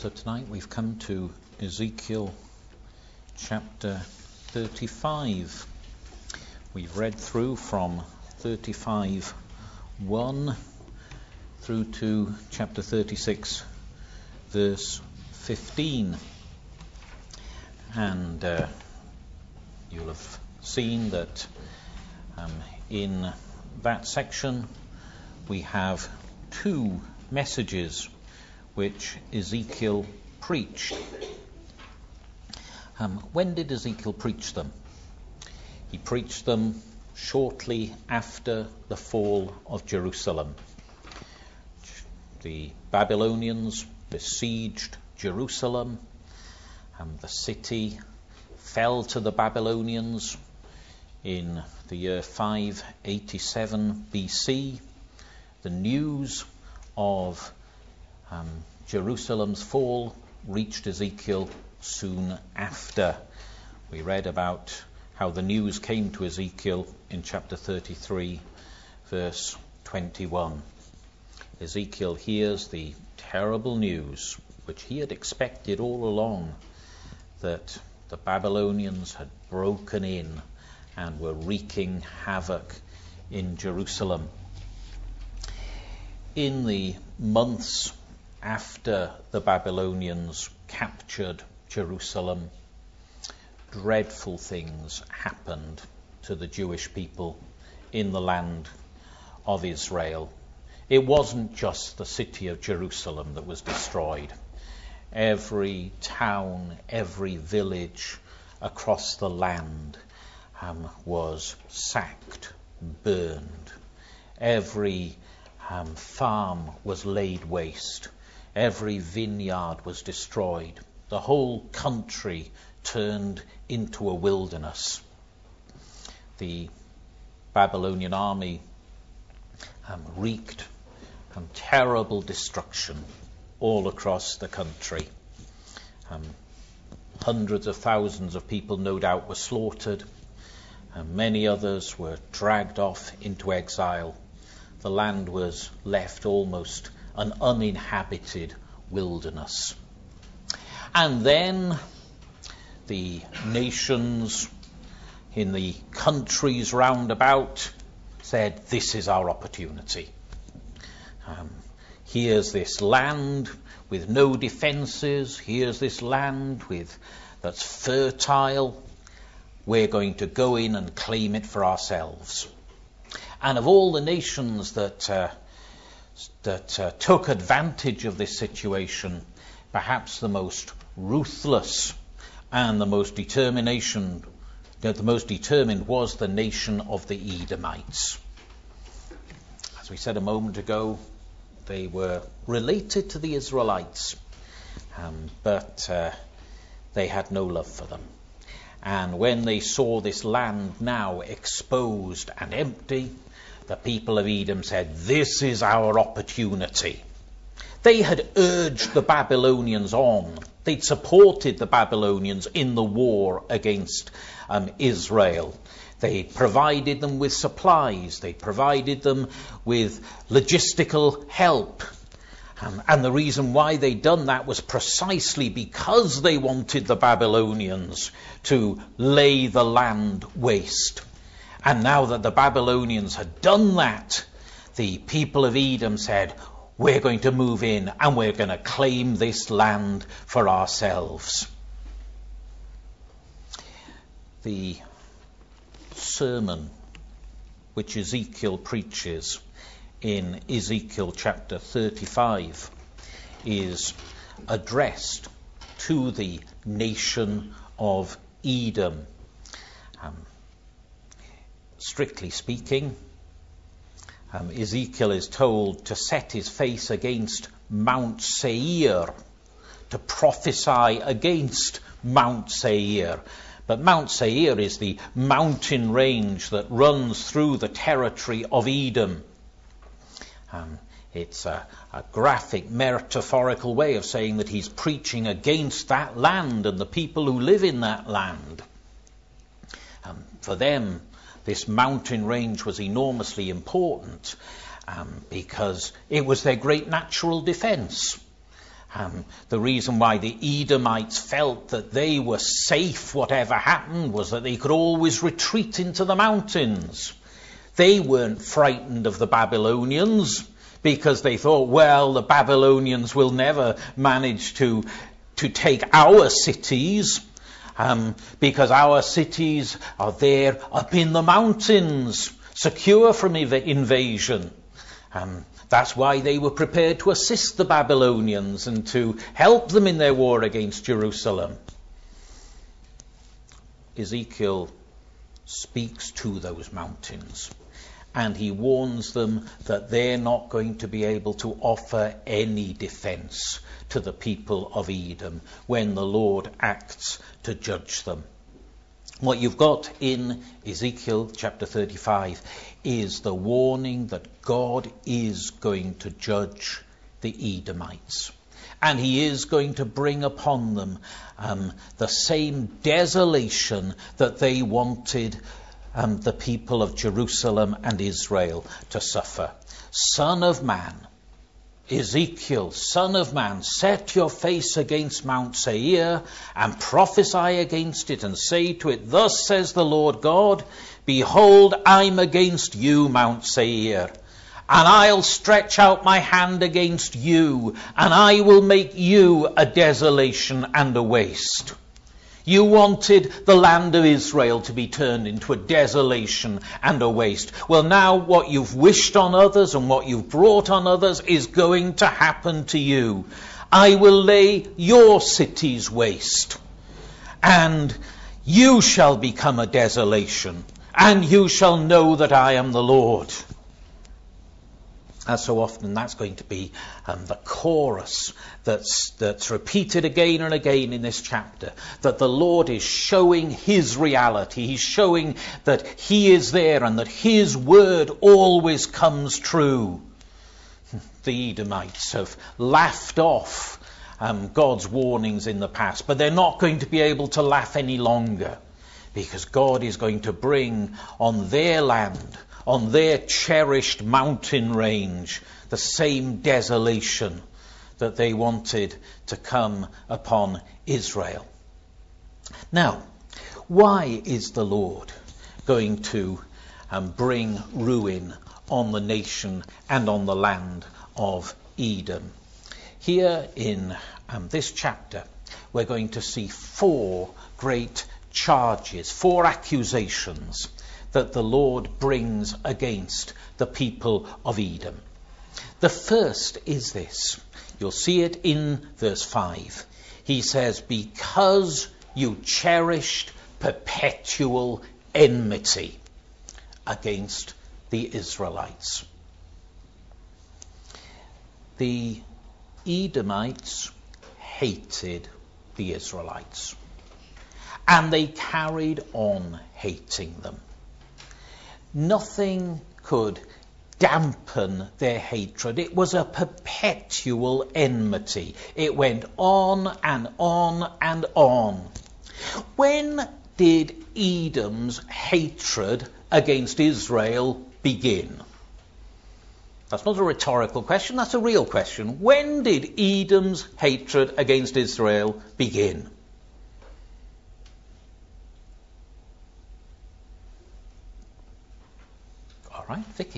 So tonight we've come to Ezekiel chapter 35. We've read through from 35:1 through to chapter 36 verse 15. And you'll have seen that in that section we have two messages which Ezekiel preached. When did Ezekiel preach them? He preached them shortly after the fall of Jerusalem. The Babylonians besieged Jerusalem. The city fell to the Babylonians in the year 587 BC. The news of Jerusalem's fall reached Ezekiel soon after. We read about how the news came to Ezekiel in chapter 33 verse 21. Ezekiel hears the terrible news which he had expected all along, that the Babylonians had broken in and were wreaking havoc in Jerusalem. In the months after the Babylonians captured Jerusalem, dreadful things happened to the Jewish people in the land of Israel. It wasn't just the city of Jerusalem that was destroyed. Every town, every village across the land was sacked, burned. Every farm was laid waste. Every vineyard was destroyed. The whole country turned into a wilderness. The Babylonian army wreaked terrible destruction all across the country. Hundreds of thousands of people, no doubt, were slaughtered, and many others were dragged off into exile. The land was left almost an uninhabited wilderness. And then the nations in the countries round about said, this is our opportunity. Here's this land with no defences. Here's this land that's fertile. We're going to go in and claim it for ourselves. And of all the nations that took advantage of this situation, perhaps the most ruthless and the most determined was the nation of the Edomites. As we said a moment ago, they were related to the Israelites, but they had no love for them. And when they saw this land now exposed and empty, the people of Edom said, this is our opportunity. They had urged the Babylonians on. They'd supported the Babylonians in the war against Israel. They provided them with supplies. They provided them with logistical help. And the reason why they'd done that was precisely because they wanted the Babylonians to lay the land waste. And now that the Babylonians had done that, the people of Edom said, we're going to move in and we're going to claim this land for ourselves. The sermon which Ezekiel preaches in Ezekiel chapter 35 is addressed to the nation of Edom. Strictly speaking, Ezekiel is told to set his face against Mount Seir, to prophesy against Mount Seir. But Mount Seir is the mountain range that runs through the territory of Edom. It's a graphic, metaphorical way of saying that he's preaching against that land and the people who live in that land. For them, this mountain range was enormously important because it was their great natural defense. The reason why the Edomites felt that they were safe, whatever happened, was that they could always retreat into the mountains. They weren't frightened of the Babylonians because they thought, well, the Babylonians will never manage to take our cities, because our cities are there up in the mountains, secure from invasion. That's why they were prepared to assist the Babylonians and to help them in their war against Jerusalem. Ezekiel speaks to those mountains, and he warns them that they're not going to be able to offer any defense to the people of Edom when the Lord acts to judge them. What you've got in Ezekiel chapter 35 is the warning that God is going to judge the Edomites. And he is going to bring upon them the same desolation that they wanted the people of Jerusalem and Israel to suffer. Son of man, Ezekiel, son of man, set your face against Mount Seir and prophesy against it and say to it, thus says the Lord God, behold, I'm against you, Mount Seir, and I'll stretch out my hand against you, and I will make you a desolation and a waste. You wanted the land of Israel to be turned into a desolation and a waste. Well, now what you've wished on others and what you've brought on others is going to happen to you. I will lay your cities waste, and you shall become a desolation, and you shall know that I am the Lord. As so often, that's going to be the chorus that's repeated again and again in this chapter, that the Lord is showing his reality. He's showing that he is there and that his word always comes true. The Edomites have laughed off God's warnings in the past, but they're not going to be able to laugh any longer, because God is going to bring on their land, on their cherished mountain range, the same desolation that they wanted to come upon Israel. Now, why is the Lord going to bring ruin on the nation and on the land of Edom? Here in this chapter, we're going to see four great charges, four accusations that the Lord brings against the people of Edom. The first is this. You'll see it in verse 5. He says, because you cherished perpetual enmity against the Israelites. The Edomites hated the Israelites, and they carried on hating them. Nothing could dampen their hatred. It was a perpetual enmity. It went on and on and on. When did Edom's hatred against Israel begin? That's not a rhetorical question, that's a real question. When did Edom's hatred against Israel begin? All right, Vicky.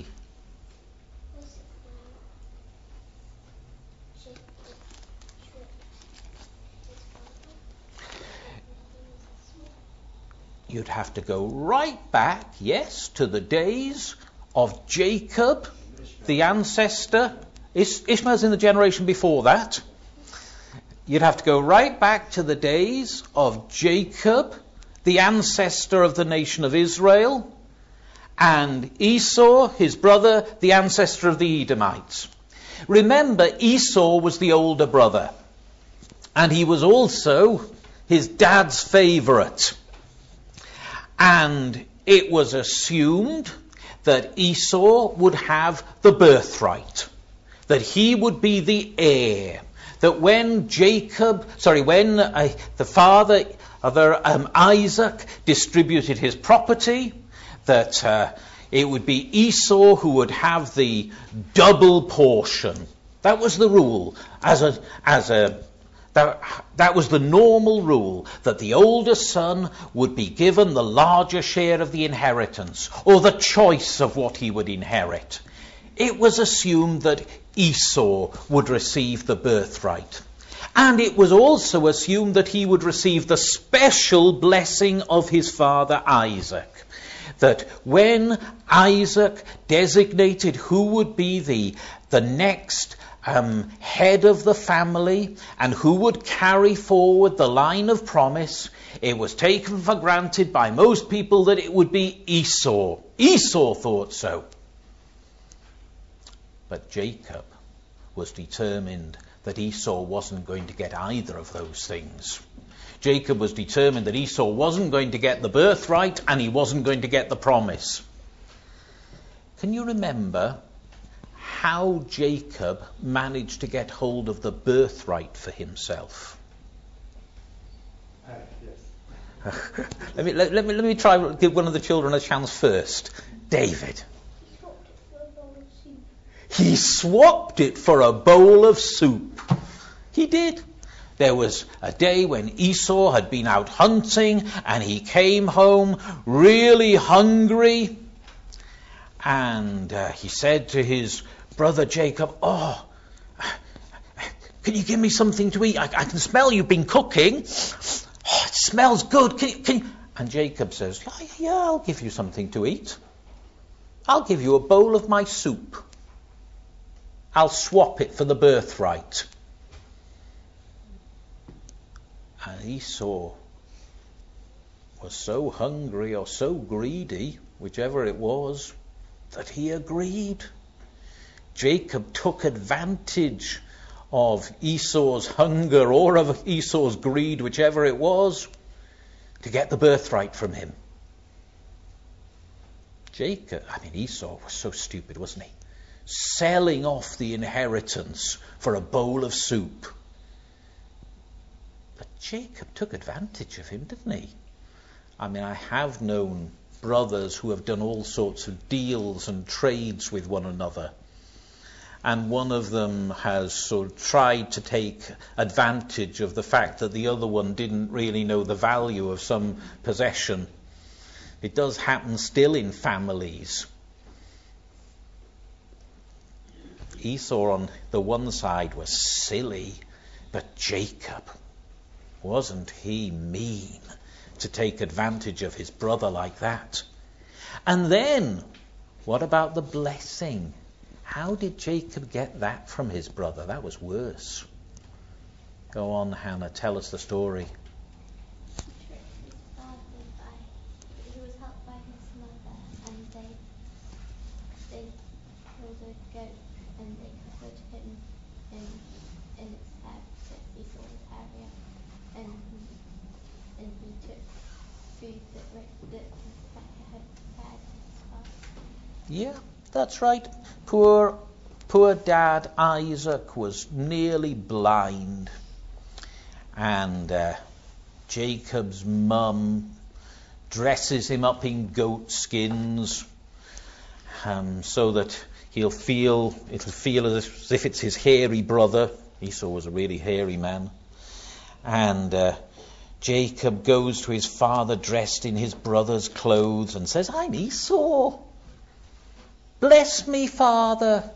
You'd have to go right back, yes, to the days of Jacob, the ancestor. Ishmael's in the generation before that. You'd have to go right back to the days of Jacob, the ancestor of the nation of Israel, and Esau, his brother, the ancestor of the Edomites. Remember, Esau was the older brother, and he was also his dad's favourite. And it was assumed that Esau would have the birthright, that he would be the heir, that when the father of Isaac distributed his property, that it would be Esau who would have the double portion. That was the rule. That was the normal rule, that the older son would be given the larger share of the inheritance, or the choice of what he would inherit. It was assumed that Esau would receive the birthright. And it was also assumed that he would receive the special blessing of his father Isaac. That when Isaac designated who would be the next head of the family and who would carry forward the line of promise, it was taken for granted by most people that it would be Esau. Esau thought so. But Jacob was determined that Esau wasn't going to get either of those things. Jacob was determined that Esau wasn't going to get the birthright and he wasn't going to get the promise. Can you remember how Jacob managed to get hold of the birthright for himself? Yes. let me try give one of the children a chance first. David. He swapped it for a bowl of soup. He did. There was a day when Esau had been out hunting and he came home really hungry. And he said to his brother Jacob, "Oh, can you give me something to eat? I can smell you've been cooking. Oh, it smells good. Can you? And Jacob says, yeah, I'll give you something to eat. I'll give you a bowl of my soup. I'll swap it for the birthright." And Esau was so hungry or so greedy, whichever it was, that he agreed. Jacob took advantage of Esau's hunger or of Esau's greed, whichever it was, to get the birthright from him. Esau was so stupid, wasn't he? Selling off the inheritance for a bowl of soup. But Jacob took advantage of him, didn't he? I have known brothers who have done all sorts of deals and trades with one another. And one of them has sort of tried to take advantage of the fact that the other one didn't really know the value of some possession. It does happen still in families. Esau on the one side was silly, but Jacob, wasn't he mean to take advantage of his brother like that? And then, what about the blessing? How did Jacob get that from his brother? That was worse. Go on, Hannah, tell us the story. He was helped by his mother, and they killed a goat and they covered him in its hair, because Esau was hairier, and he took food that had had his father. Yeah, that's right. Poor dad Isaac was nearly blind, and Jacob's mum dresses him up in goat skins so that it'll feel as if it's his hairy brother. Esau was a really hairy man. And Jacob goes to his father dressed in his brother's clothes and says, "I'm Esau. Bless me, Father."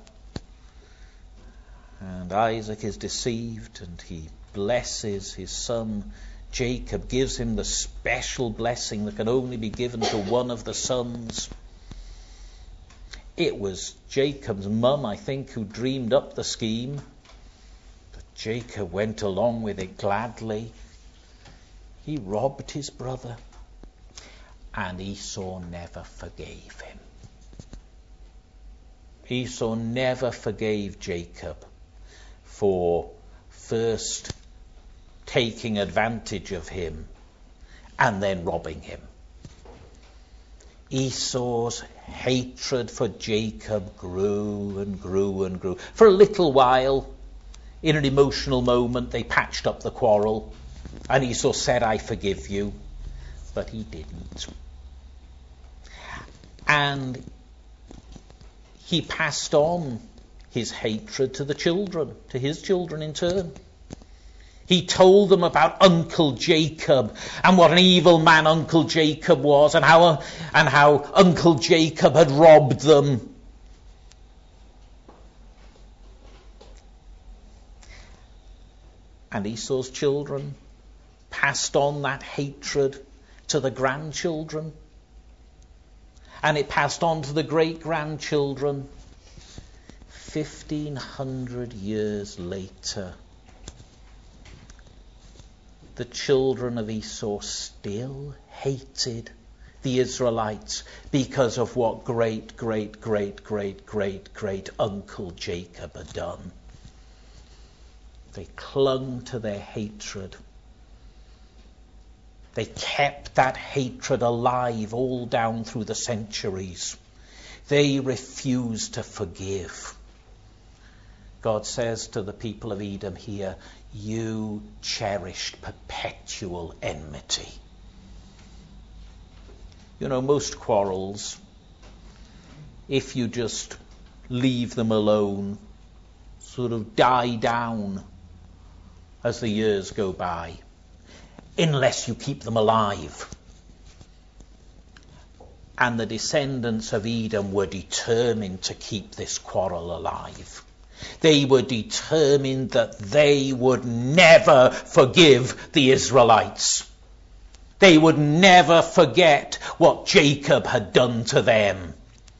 And Isaac is deceived and he blesses his son. Jacob gives him the special blessing that can only be given to one of the sons. It was Jacob's mum, I think, who dreamed up the scheme. But Jacob went along with it gladly. He robbed his brother. And Esau never forgave him. Esau never forgave Jacob for first taking advantage of him and then robbing him. Esau's hatred for Jacob grew and grew and grew. For a little while, in an emotional moment, they patched up the quarrel, and Esau said, "I forgive you," but he didn't. And he passed on his hatred to the children, to his children in turn. He told them about Uncle Jacob and what an evil man Uncle Jacob was, and how Uncle Jacob had robbed them. And Esau's children passed on that hatred to the grandchildren. And it passed on to the great-grandchildren. 1,500 years later, the children of Esau still hated the Israelites because of what great Uncle Jacob had done. They clung to their hatred. They kept that hatred alive all down through the centuries. They refused to forgive. God says to the people of Edom here, you cherished perpetual enmity. You know, most quarrels, if you just leave them alone, sort of die down as the years go by, unless you keep them alive. And the descendants of Edom were determined to keep this quarrel alive. They were determined that they would never forgive the Israelites. They would never forget what Jacob had done to them.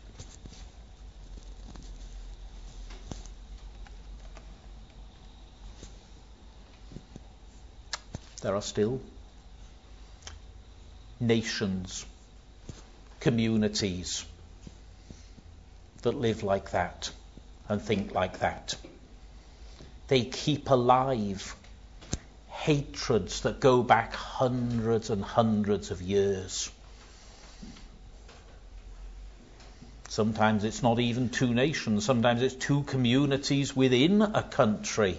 There are still nations, communities that live like that and think like that. They keep alive hatreds that go back hundreds and hundreds of years. Sometimes it's not even two nations, sometimes it's two communities within a country.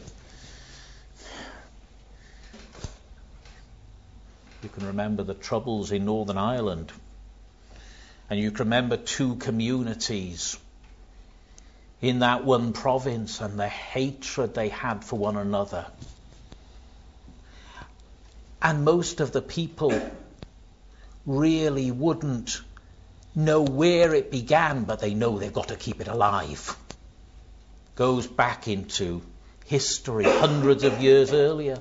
You can remember the troubles in Northern Ireland, and you can remember two communities in that one province and the hatred they had for one another. And most of the people really wouldn't know where it began, but they know they've got to keep it alive. Goes back into history hundreds of years earlier.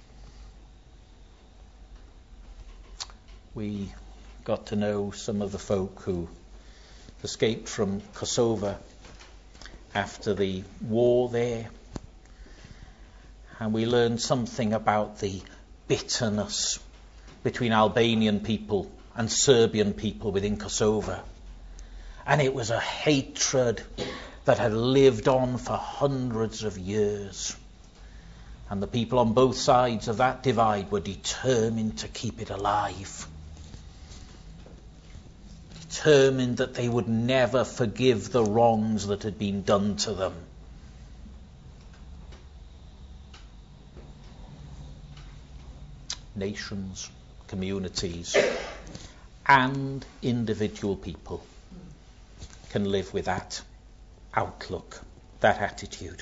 We got to know some of the folk who escaped from Kosovo after the war there. And we learned something about the bitterness between Albanian people and Serbian people within Kosovo. And it was a hatred that had lived on for hundreds of years. And the people on both sides of that divide were determined to keep it alive. Determined that they would never forgive the wrongs that had been done to them. Nations, communities, and individual people can live with that outlook, that attitude,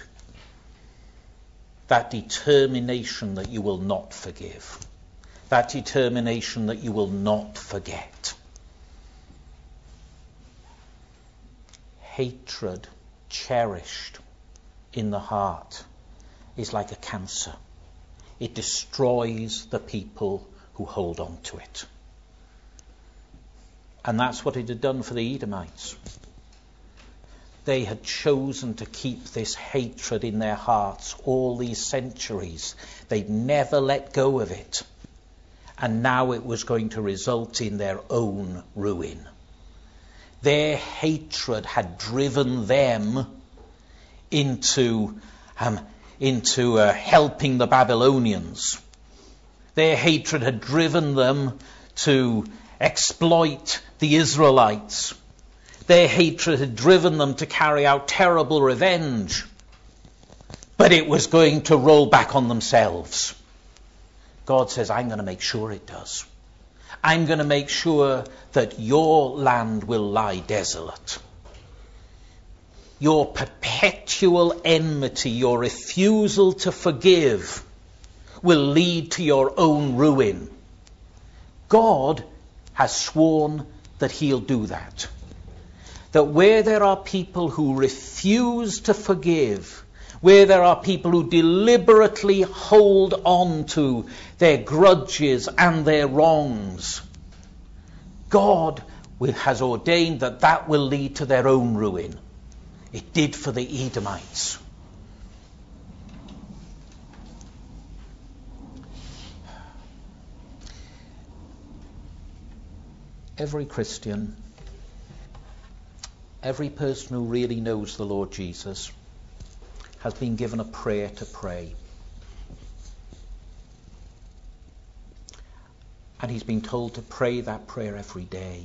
that determination that you will not forgive, that determination that you will not forget. Hatred cherished in the heart is like a cancer. It destroys the people who hold on to it. And that's what it had done for the Edomites. They had chosen to keep this hatred in their hearts all these centuries. They'd never let go of it. And now it was going to result in their own ruin. Their hatred had driven them into helping the Babylonians. Their hatred had driven them to exploit the Israelites. Their hatred had driven them to carry out terrible revenge. But it was going to roll back on themselves. God says, I'm going to make sure it does. I'm going to make sure that your land will lie desolate. your perpetual enmity, your refusal to forgive, will lead to your own ruin. God has sworn that he'll do that. That where there are people who refuse to forgive, where there are people who deliberately hold on to their grudges and their wrongs, God has ordained that that will lead to their own ruin. It did for the Edomites. Every Christian, every person who really knows the Lord Jesus, has been given a prayer to pray. And he's been told to pray that prayer every day.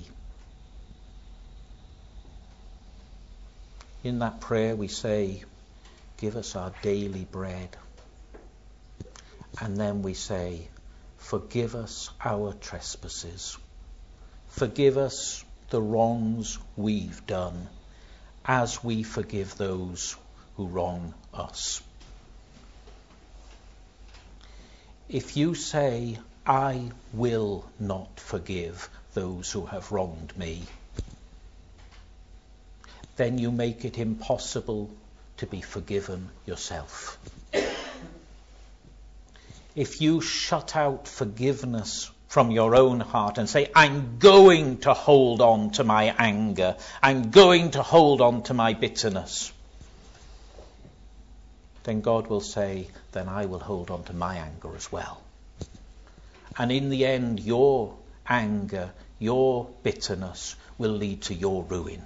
In that prayer we say, give us our daily bread. And then we say, forgive us our trespasses. Forgive us the wrongs we've done, as we forgive those who wrong us. If you say, I will not forgive those who have wronged me, then you make it impossible to be forgiven yourself. If you shut out forgiveness from your own heart and say, I'm going to hold on to my anger, I'm going to hold on to my bitterness, then God will say, then I will hold on to my anger as well. And in the end, your anger, your bitterness will lead to your ruin.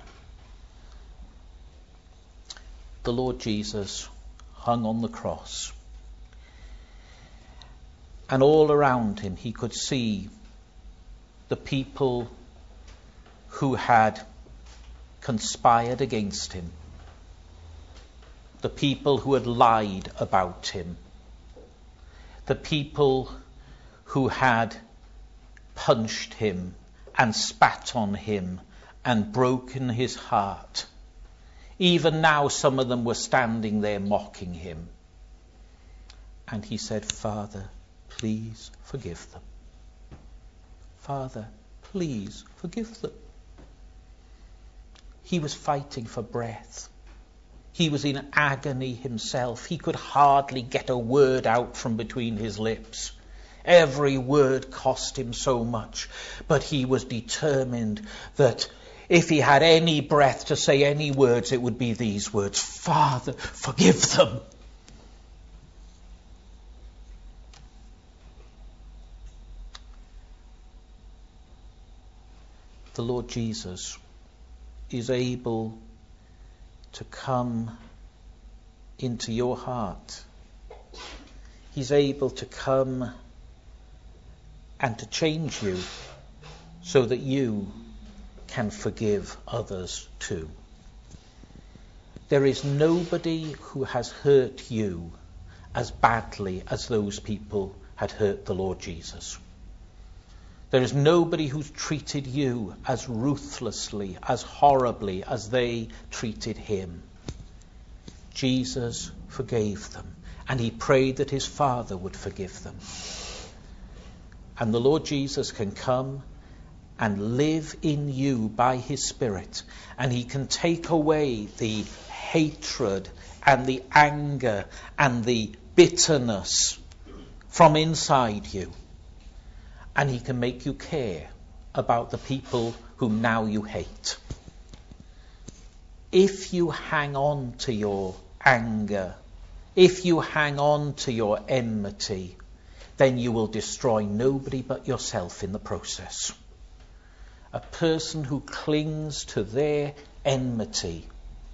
The Lord Jesus hung on the cross, and all around him he could see the people who had conspired against him, the people who had lied about him, the people who had punched him and spat on him and broken his heart. Even now some of them were standing there mocking him. And he said, Father, please forgive them. Father, please forgive them. He was fighting for breath. He was in agony himself. He could hardly get a word out from between his lips. Every word cost him so much. But he was determined that if he had any breath to say any words, it would be these words, Father, forgive them. The Lord Jesus is able to come into your heart. He's able to come and to change you so that you can forgive others too. There is nobody who has hurt you as badly as those people had hurt the Lord Jesus. There is nobody who's treated you as ruthlessly, as horribly as they treated him. Jesus forgave them, and he prayed that his Father would forgive them. And the Lord Jesus can come and live in you by his Spirit, and he can take away the hatred and the anger and the bitterness from inside you. And he can make you care about the people whom now you hate. If you hang on to your anger, if you hang on to your enmity, then you will destroy nobody but yourself in the process. A person who clings to their enmity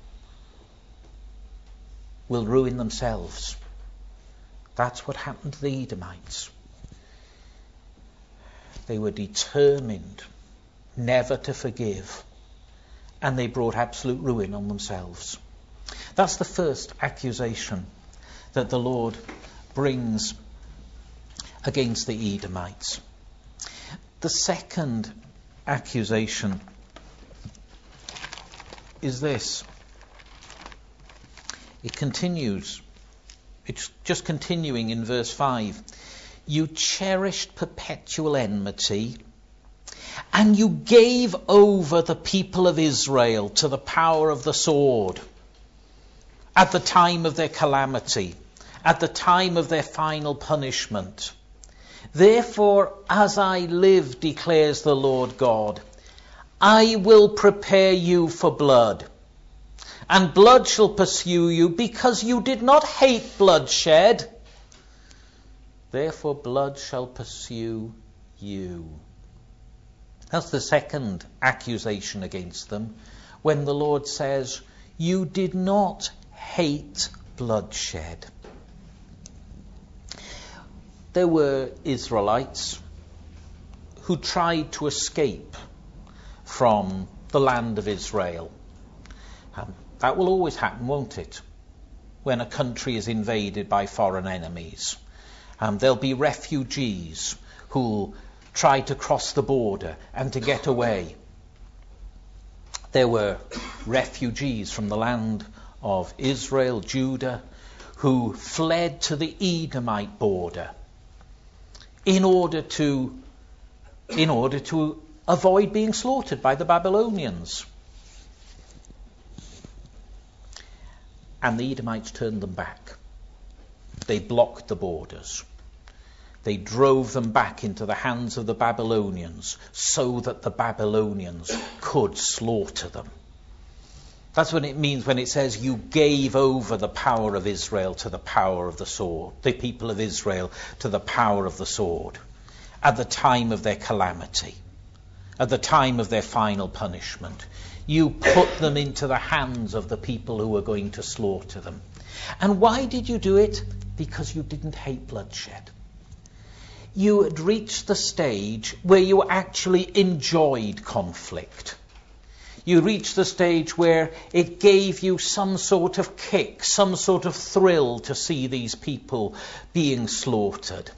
will ruin themselves. That's what happened to the Edomites. They were determined never to forgive, and they brought absolute ruin on themselves. That's the first accusation that the Lord brings against the Edomites. The second accusation is this: It continues. It's just continuing in verse 5. You cherished perpetual enmity, and you gave over the people of Israel to the power of the sword at the time of their calamity, at the time of their final punishment. Therefore, as I live, declares the Lord God, I will prepare you for blood, and blood shall pursue you, because you did not hate bloodshed. Therefore blood shall pursue you. That's the second accusation against them, when the Lord says, you did not hate bloodshed. There were Israelites who tried to escape from the land of Israel. That will always happen, won't it? When a country is invaded by foreign enemies. There'll be refugees who'll try to cross the border and to get away. There were refugees from the land of Israel, Judah, who fled to the Edomite border in order to avoid being slaughtered by the Babylonians. And the Edomites turned them back. They blocked the borders. They drove them back into the hands of the Babylonians so that the Babylonians could slaughter them. That's what it means when it says you gave over the power of Israel to the power of the sword, the people of Israel to the power of the sword, at the time of their calamity, at the time of their final punishment. You put them into the hands of the people who were going to slaughter them. And why did you do it? Because you didn't hate bloodshed. You had reached the stage where you actually enjoyed conflict. You reached the stage where it gave you some sort of kick, some sort of thrill to see these people being slaughtered.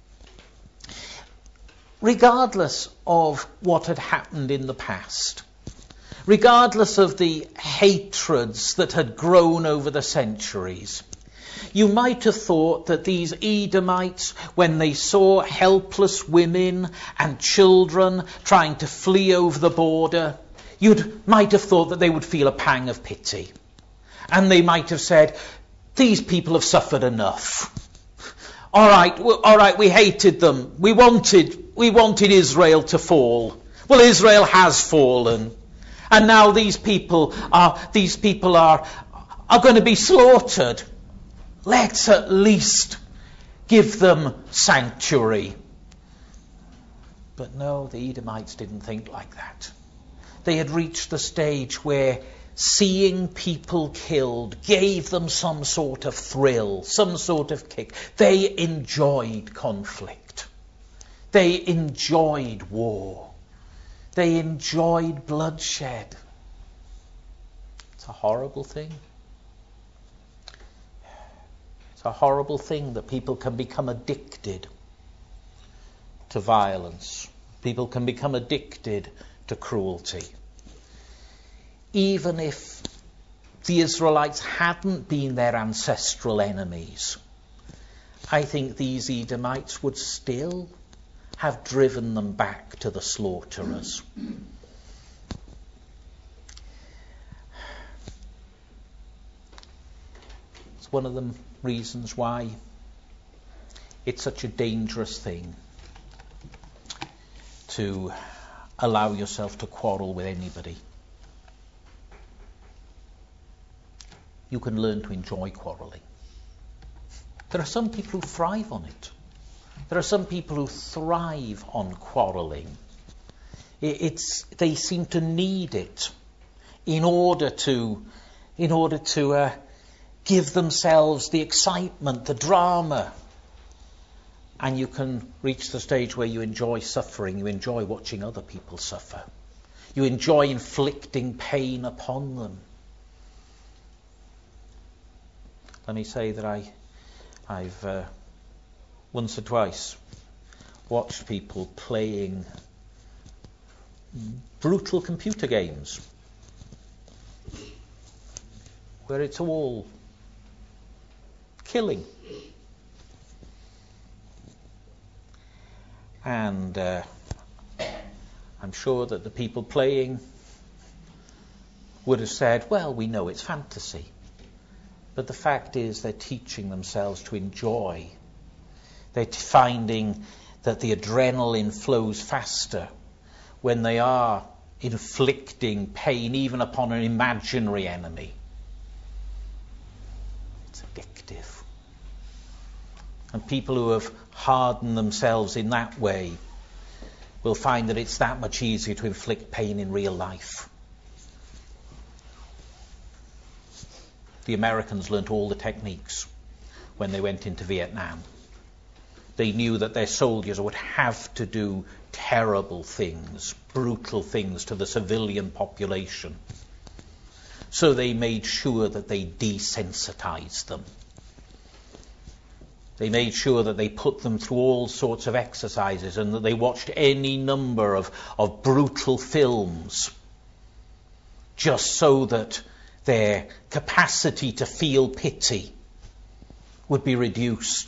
Regardless of what had happened in the past, regardless of the hatreds that had grown over the centuries, you might have thought that these Edomites, when they saw helpless women and children trying to flee over the border, might have thought that they would feel a pang of pity. And they might have said, these people have suffered enough. All right, we hated them. We wanted Israel to fall. Well, Israel has fallen. And now these people are going to be slaughtered. Let's at least give them sanctuary. But no, the Edomites didn't think like that. They had reached the stage where seeing people killed gave them some sort of thrill, some sort of kick. They enjoyed conflict. They enjoyed war. They enjoyed bloodshed. It's a horrible thing. It's a horrible thing that people can become addicted to violence. People can become addicted to cruelty. Even if the Israelites hadn't been their ancestral enemies, I think these Edomites would still have driven them back to the slaughterers. It's one of the reasons why it's such a dangerous thing to allow yourself to quarrel with anybody. You can learn to enjoy quarrelling. There are some people who thrive on it. There are some people who thrive on quarrelling. They seem to need it in order to give themselves the excitement, the drama. And you can reach the stage where you enjoy suffering. You enjoy watching other people suffer. You enjoy inflicting pain upon them. Let me say that I've once or twice watched people playing brutal computer games where it's all killing. And I'm sure that the people playing would have said, well, we know it's fantasy. But the fact is they're teaching themselves to enjoy. They're finding that the adrenaline flows faster when they are inflicting pain even upon an imaginary enemy. It's addictive. And people who have hardened themselves in that way will find that it's that much easier to inflict pain in real life. The Americans learnt all the techniques when they went into Vietnam. They knew that their soldiers would have to do terrible things, brutal things to the civilian population. So they made sure that they desensitized them. They made sure that they put them through all sorts of exercises and that they watched any number of brutal films just so that their capacity to feel pity would be reduced.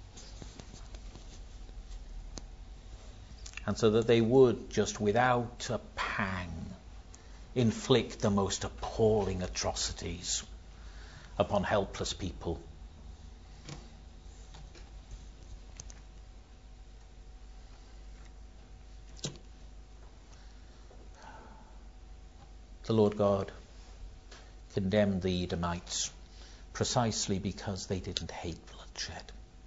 And so that they would, just without a pang, inflict the most appalling atrocities upon helpless people. The Lord God condemned the Edomites precisely because they didn't hate bloodshed.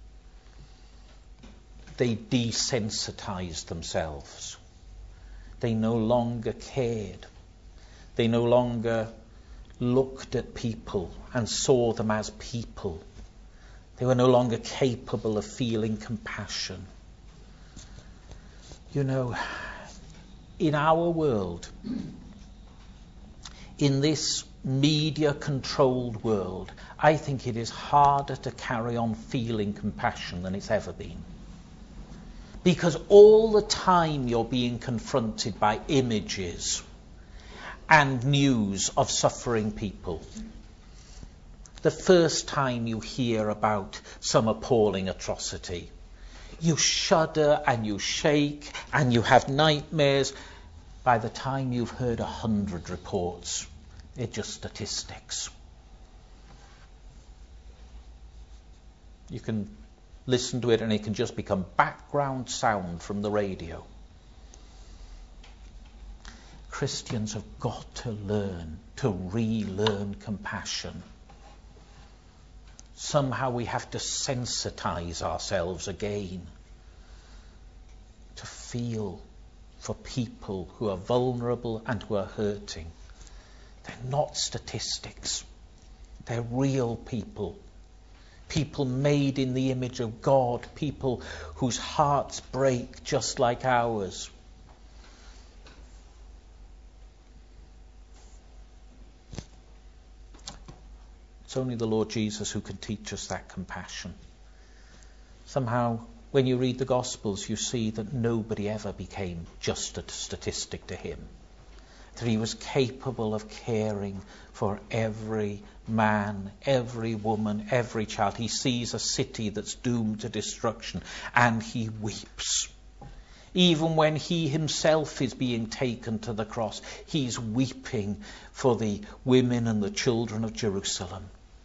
They desensitized themselves. They no longer cared. They no longer looked at people and saw them as people. They were no longer capable of feeling compassion. You know, in our world, in this media-controlled world, I think it is harder to carry on feeling compassion than it's ever been. Because all the time you're being confronted by images and news of suffering people. The first time you hear about some appalling atrocity, you shudder and you shake and you have nightmares. By the time you've heard 100 reports, they're just statistics. You can listen to it and it can just become background sound from the radio. Christians have got to learn to relearn compassion. Somehow we have to sensitize ourselves again to feel for people who are vulnerable and who are hurting. They're not statistics. They're real people. People made in the image of God. People whose hearts break just like ours. It's only the Lord Jesus who can teach us that compassion. Somehow, when you read the Gospels, you see that nobody ever became just a statistic to him. That he was capable of caring for every man, every woman, every child. He sees a city that's doomed to destruction and he weeps. Even when he himself is being taken to the cross, he's weeping for the women and the children of Jerusalem.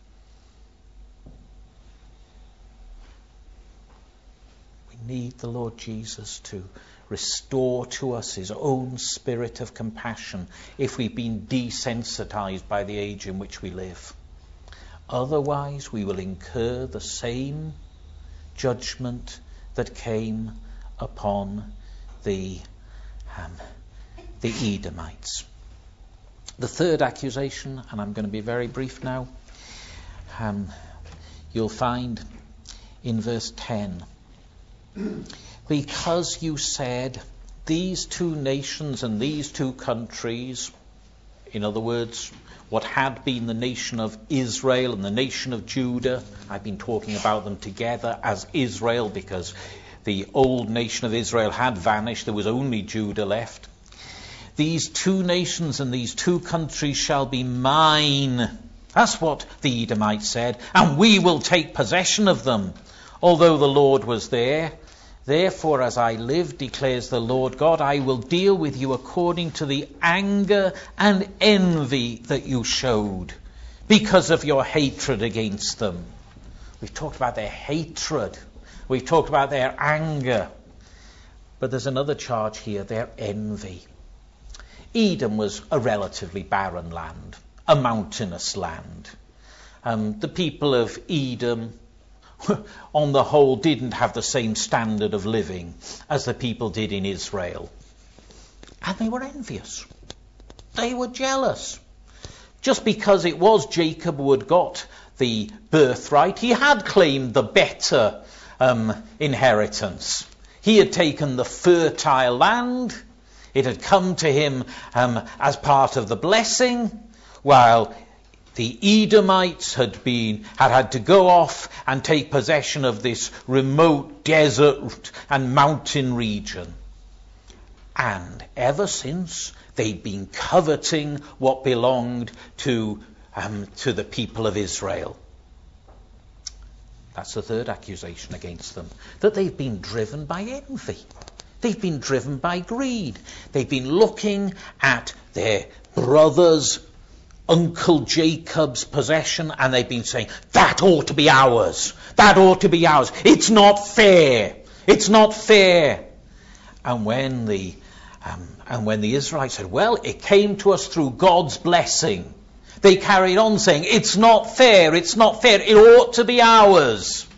We need the Lord Jesus to restore to us his own spirit of compassion if we've been desensitized by the age in which we live. Otherwise, we will incur the same judgment that came upon the Edomites. The third accusation, and I'm going to be very brief now, you'll find in verse 10. Because you said, these two nations and these two countries, in other words, what had been the nation of Israel and the nation of Judah, I've been talking about them together as Israel because the old nation of Israel had vanished, there was only Judah left. These two nations and these two countries shall be mine. That's what the Edomites said. And we will take possession of them, although the Lord was there. Therefore, as I live, declares the Lord God, I will deal with you according to the anger and envy that you showed because of your hatred against them. We've talked about their hatred. We've talked about their anger. But there's another charge here, their envy. Edom was a relatively barren land, a mountainous land. The people of Edom, on the whole, didn't have the same standard of living as the people did in Israel. And they were envious. They were jealous. Just because it was Jacob who had got the birthright, he had claimed the better inheritance. He had taken the fertile land. It had come to him as part of the blessing, while the Edomites had had to go off and take possession of this remote desert and mountain region. And ever since, they'd been coveting what belonged to the people of Israel. That's the third accusation against them, that they've been driven by envy. They've been driven by greed. They've been looking at their brother's, Uncle Jacob's possession, and they've been saying, that ought to be ours. That ought to be ours. It's not fair. It's not fair. And when the Israelites said, well, it came to us through God's blessing, they carried on saying, it's not fair, it's not fair, it ought to be ours.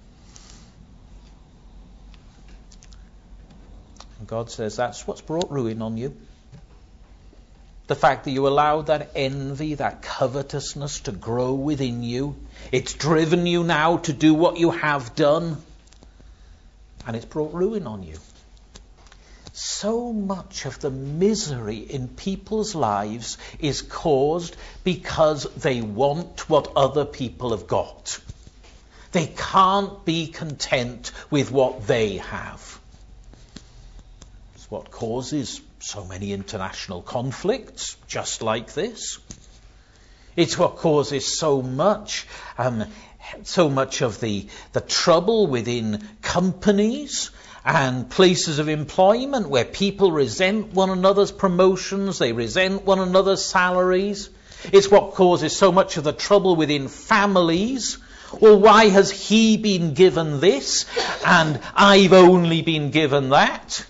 And God says, that's what's brought ruin on you. The fact that you allowed that envy, that covetousness to grow within you. It's driven you now to do what you have done. And it's brought ruin on you. So much of the misery in people's lives is caused because they want what other people have got. They can't be content with what they have. It's what causes so many international conflicts, just like this. It's what causes so much of the trouble within companies and places of employment where people resent one another's promotions, they resent one another's salaries. It's what causes so much of the trouble within families. Well, why has he been given this and I've only been given that?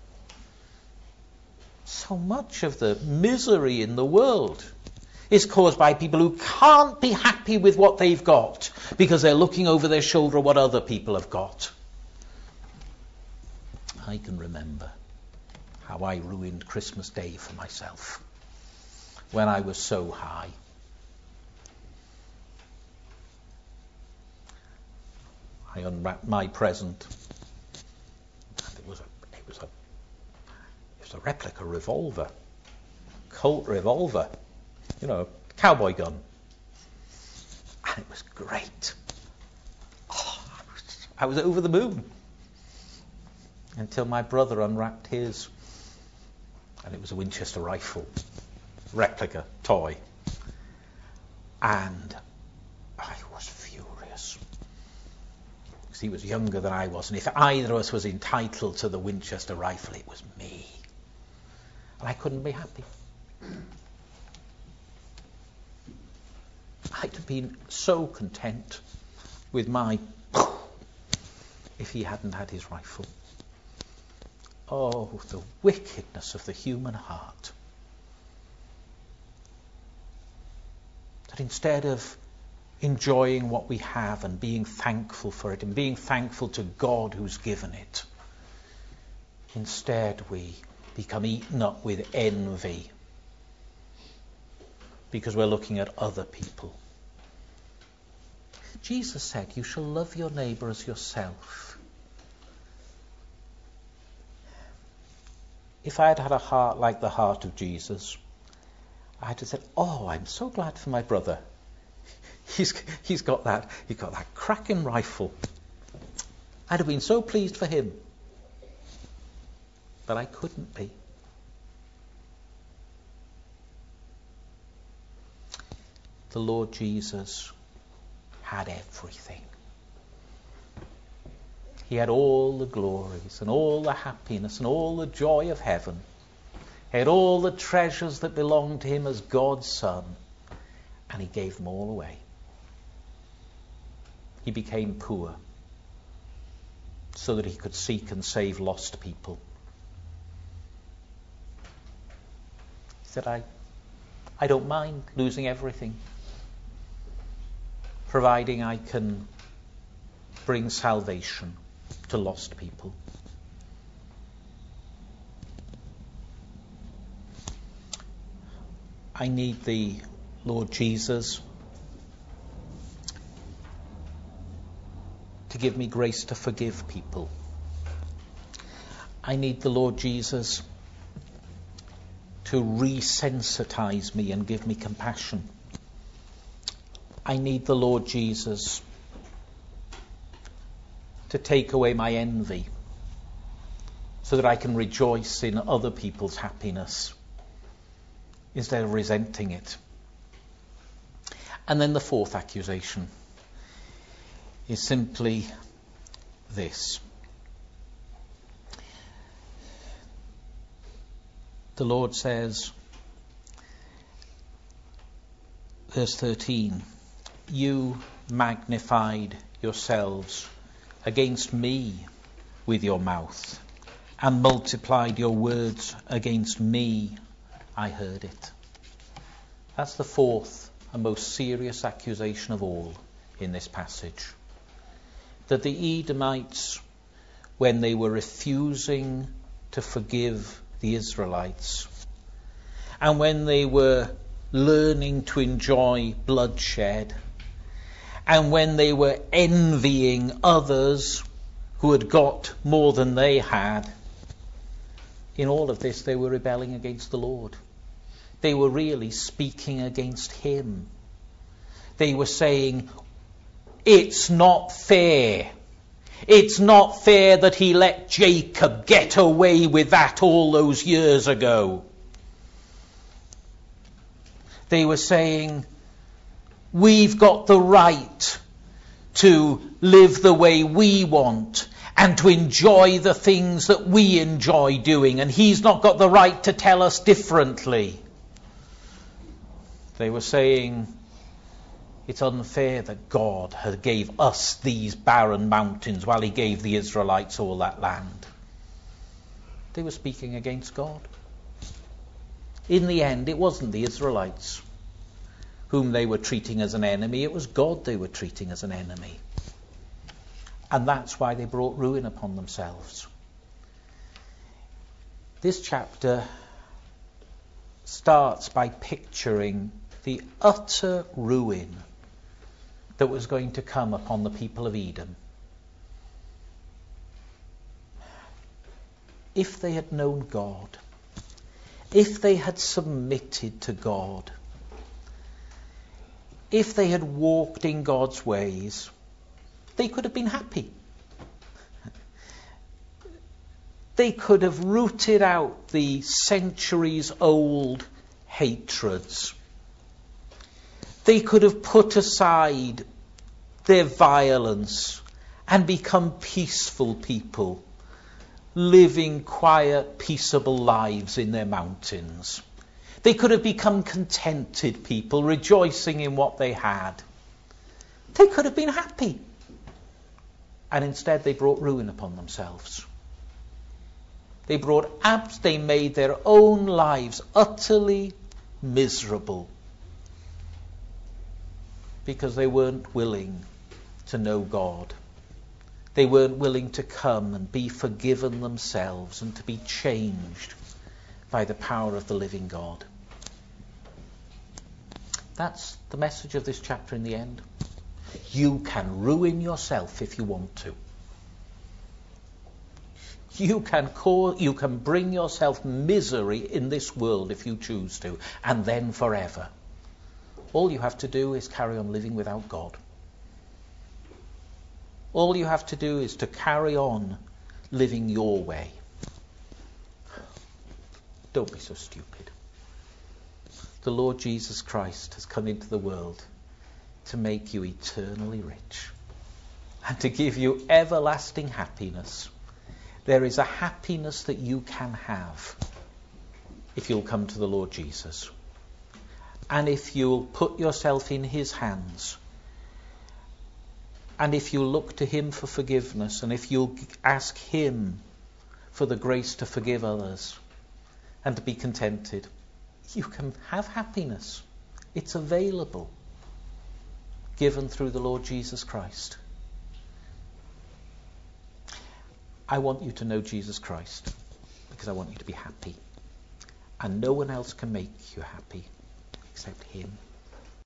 So much of the misery in the world is caused by people who can't be happy with what they've got because they're looking over their shoulder at what other people have got. I can remember how I ruined Christmas Day for myself when I was so high. I unwrapped my present. And it was a replica revolver, Colt revolver, cowboy gun. And it was great. Oh, I was over the moon. Until my brother unwrapped his. And it was a Winchester rifle. Replica, toy. And I was furious. Because he was younger than I was. And if either of us was entitled to the Winchester rifle, it was me. And I couldn't be happy. I'd have been so content with my... if he hadn't had his rifle. Oh, the wickedness of the human heart. That instead of enjoying what we have and being thankful for it and being thankful to God who's given it, instead we become eaten up with envy because we're looking at other people. Jesus said, you shall love your neighbour as yourself. If I had had a heart like the heart of Jesus, I'd have said, oh, I'm so glad for my brother. He's got that cracking rifle. I'd have been so pleased for him. But I couldn't be. the Lord Jesus had everything. He had all the glories and all the happiness and all the joy of heaven. He had all the treasures that belonged to him as God's Son, and he gave them all away. He became poor so that he could seek and save lost people. He said, I don't mind losing everything, providing I can bring salvation to lost people. I need the Lord Jesus to give me grace to forgive people. I need the Lord Jesus to resensitize me and give me compassion. I need the Lord Jesus to take away my envy so that I can rejoice in other people's happiness instead of resenting it. And then the fourth accusation is simply this. The Lord says, verse 13, you magnified yourselves against me with your mouth, and multiplied your words against me. I heard it. That's the fourth and most serious accusation of all in this passage. That the Edomites, when they were refusing to forgive the Israelites, and when they were learning to enjoy bloodshed, and when they were envying others who had got more than they had, in all of this they were rebelling against the Lord. They were really speaking against him. They were saying, it's not fair. It's not fair that he let Jacob get away with that all those years ago. They were saying, we've got the right to live the way we want and to enjoy the things that we enjoy doing, and he's not got the right to tell us differently. They were saying, it's unfair that God had gave us these barren mountains while he gave the Israelites all that land. They were speaking against God. In the end, it wasn't the Israelites whom they were treating as an enemy. It was God they were treating as an enemy. And that's why they brought ruin upon themselves. This chapter starts by picturing the utter ruin that was going to come upon the people of Edom. If they had known God, if they had submitted to God, if they had walked in God's ways, they could have been happy. They could have rooted out the centuries-old hatreds. They could have put aside their violence and become peaceful people, living quiet, peaceable lives in their mountains. They could have become contented people, rejoicing in what they had. They could have been happy. And instead they brought ruin upon themselves. They made their own lives utterly miserable because they weren't willing to know God. They weren't willing to come and be forgiven themselves and to be changed by the power of the living God. That's the message of this chapter in the end. You can ruin yourself if you want to. You can bring yourself misery in this world if you choose to, and then forever. All you have to do is carry on living without God. All you have to do is to carry on living your way. Don't be so stupid. the Lord Jesus Christ has come into the world to make you eternally rich and to give you everlasting happiness. There is a happiness that you can have if you'll come to the Lord Jesus. And if you'll put yourself in his hands, and if you'll look to him for forgiveness, and if you'll ask him for the grace to forgive others and to be contented, you can have happiness. It's available, given through the Lord Jesus Christ. I want you to know Jesus Christ because I want you to be happy. And no one else can make you happy except him.